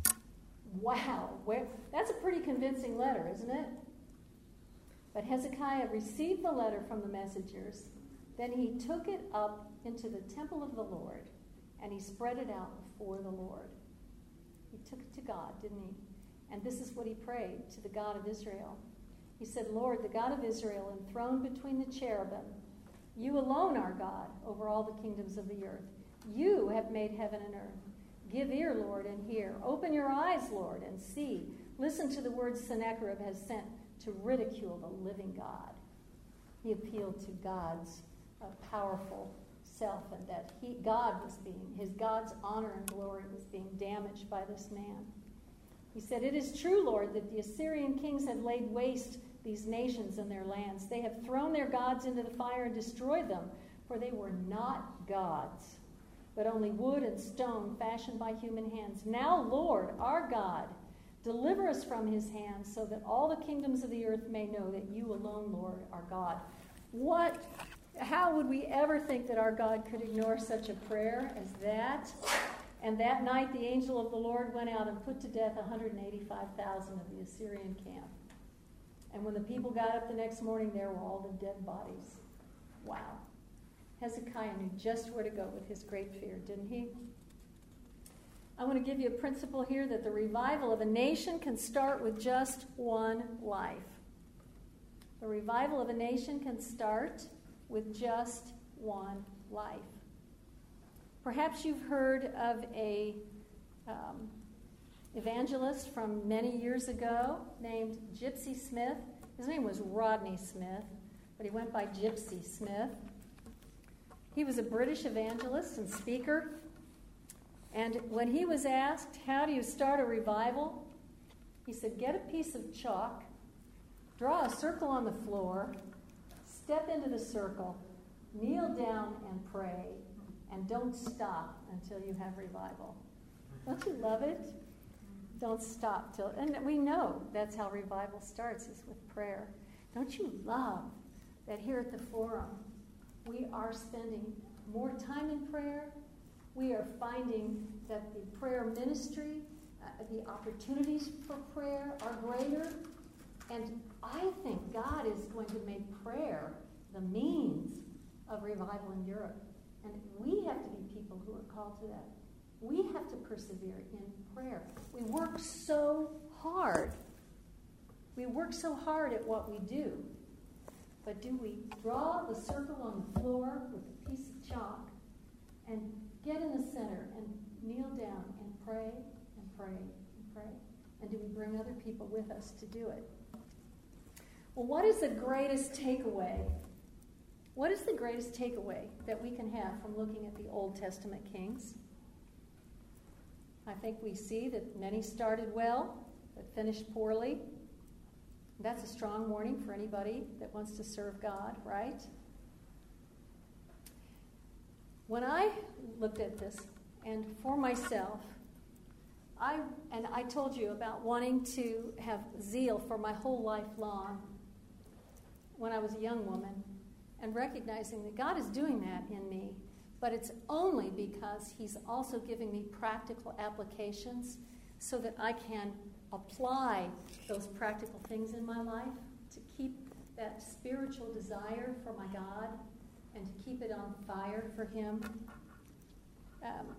Wow, where, that's a pretty convincing letter, isn't it? But Hezekiah received the letter from the messengers. Then he took it up into the temple of the Lord, and he spread it out before the Lord. He took it to God, didn't he? And this is what he prayed to the God of Israel. He said, Lord, the God of Israel, enthroned between the cherubim, you alone are God over all the kingdoms of the earth. You have made heaven and earth. Give ear, Lord, and hear. Open your eyes, Lord, and see. Listen to the words Sennacherib has sent to ridicule the living God. He appealed to God's uh, powerful self, and that he, God was being, his God's honor and glory was being damaged by this man. He said, it is true, Lord, that the Assyrian kings have laid waste these nations and their lands. They have thrown their gods into the fire and destroyed them, for they were not gods, but only wood and stone fashioned by human hands. Now, Lord, our God, deliver us from his hands so that all the kingdoms of the earth may know that you alone, Lord, are God. What, how would we ever think that our God could ignore such a prayer as that? And that night the angel of the Lord went out and put to death one hundred eighty-five thousand of the Assyrian camp. And when the people got up the next morning, there were all the dead bodies. Wow. Hezekiah knew just where to go with his great fear, didn't he? I want to give you a principle here that the revival of a nation can start with just one life. The revival of a nation can start with just one life. Perhaps you've heard of a um, evangelist from many years ago named Gypsy Smith. His name was Rodney Smith, but he went by Gypsy Smith. He was a British evangelist and speaker, And when he was asked, how do you start a revival? He said, get a piece of chalk, draw a circle on the floor, step into the circle, kneel down and pray, and don't stop until you have revival. Don't you love it? Don't stop till, and we know that's how revival starts, is with prayer. Don't you love that here at the Forum, we are spending more time in prayer? We are finding that the prayer ministry, uh, the opportunities for prayer are greater. And I think God is going to make prayer the means of revival in Europe. And we have to be people who are called to that. We have to persevere in prayer. We work so hard. We work so hard at what we do. But do we draw the circle on the floor with a piece of chalk and get in the center and kneel down and pray and pray and pray? And do we bring other people with us to do it? Well, what is the greatest takeaway? What is the greatest takeaway that we can have from looking at the Old Testament kings? I think we see that many started well, but finished poorly. That's a strong warning for anybody that wants to serve God, right? When I looked at this, and for myself, I and I told you about wanting to have zeal for my whole life long when I was a young woman, and recognizing that God is doing that in me, but it's only because He's also giving me practical applications so that I can apply those practical things in my life to keep that spiritual desire for my God and to keep it on fire for Him. Um,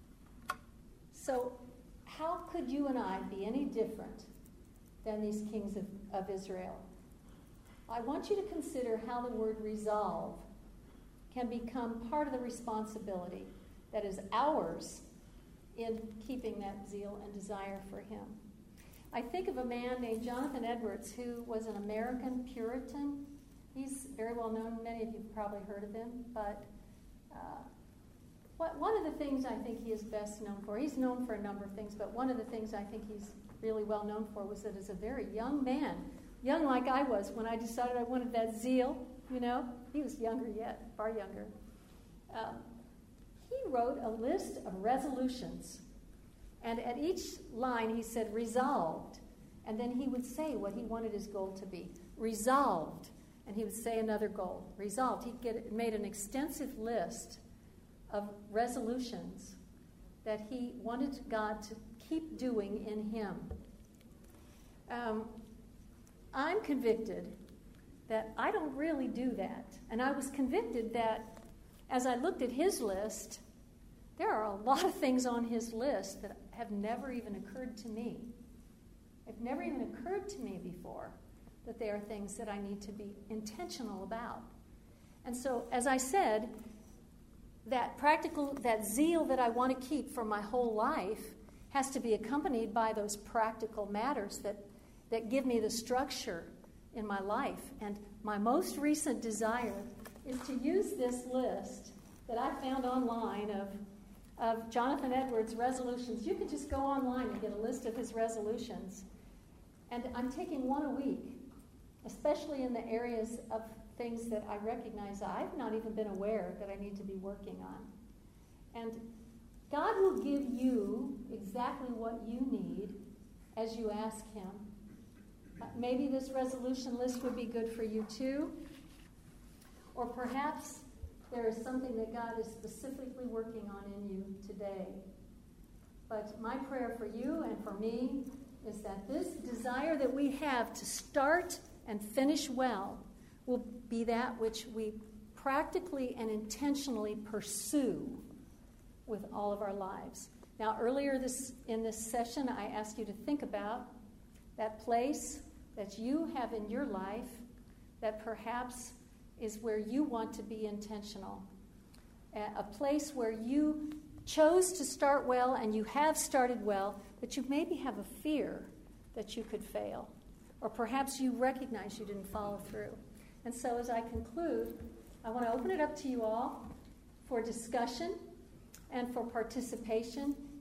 so how could you and I be any different than these kings of, of Israel? I want you to consider how the word resolve can become part of the responsibility that is ours in keeping that zeal and desire for Him. I think of a man named Jonathan Edwards, who was an American Puritan. He's very well known. Many of you have probably heard of him. But uh, what, one of the things I think he is best known for, he's known for a number of things, but one of the things I think he's really well known for was that as a very young man, young like I was when I decided I wanted that zeal, you know, he was younger yet, far younger. Um, he wrote a list of resolutions. And at each line he said, resolved. And then he would say what he wanted his goal to be. Resolved. And he would say another goal. Resolved. He get, made an extensive list of resolutions that he wanted God to keep doing in him. Um, I'm convicted that I don't really do that. And I was convicted that as I looked at his list, there are a lot of things on his list that have never even occurred to me. It's never even occurred to me before that there are things that I need to be intentional about. And so, as I said, that practical, that zeal that I want to keep for my whole life has to be accompanied by those practical matters that, that give me the structure in my life. And my most recent desire is to use this list that I found online of of Jonathan Edwards' resolutions. You can just go online and get a list of his resolutions. And I'm taking one a week, especially in the areas of things that I recognize I've not even been aware that I need to be working on. And God will give you exactly what you need as you ask Him. Uh, maybe this resolution list would be good for you too. Or perhaps there is something that God is specifically working on in you today. But my prayer for you and for me is that this desire that we have to start and finish well will be that which we practically and intentionally pursue with all of our lives. Now, earlier this in this session, I asked you to think about that place that you have in your life that perhaps is where you want to be intentional. A place where you chose to start well and you have started well, but you maybe have a fear that you could fail. Or perhaps you recognize you didn't follow through. And so as I conclude, I want to open it up to you all for discussion and for participation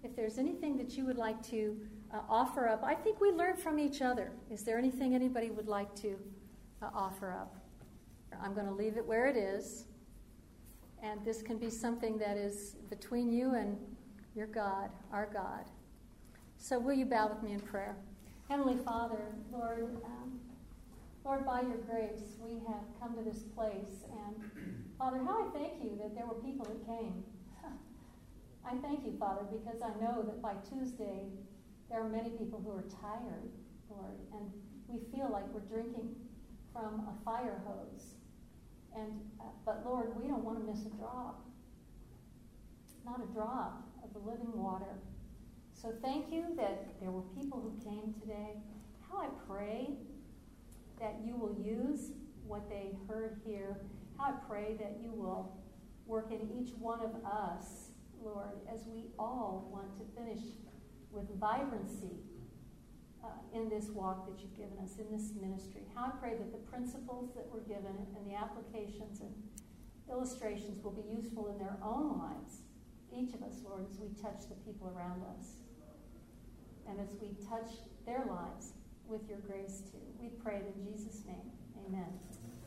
if there's anything that you would like to uh, offer up, I think we learn from each other. Is there anything anybody would like to uh, offer up? I'm going to leave it where it is. And this can be something that is between you and your God, our God. So will you bow with me in prayer? Heavenly Father, Lord, um, Lord, by your grace, we have come to this place. And Father, how I thank you that there were people that came. I thank you, Father, because I know that by Tuesday, there are many people who are tired, Lord, and we feel like we're drinking from a fire hose. And uh, but Lord, we don't want to miss a drop. Not a drop of the living water. So thank you that there were people who came today. How I pray that you will use what they heard here. How I pray that you will work in each one of us, Lord, as we all want to finish with vibrancy uh, in this walk that you've given us, in this ministry. How I pray that the principles that were given and the applications and illustrations will be useful in their own lives, each of us, Lord, as we touch the people around us. And as we touch their lives with your grace too. We pray it in Jesus' name. Amen.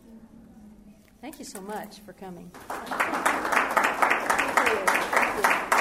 Thank you so much for coming. Thank you. Thank you.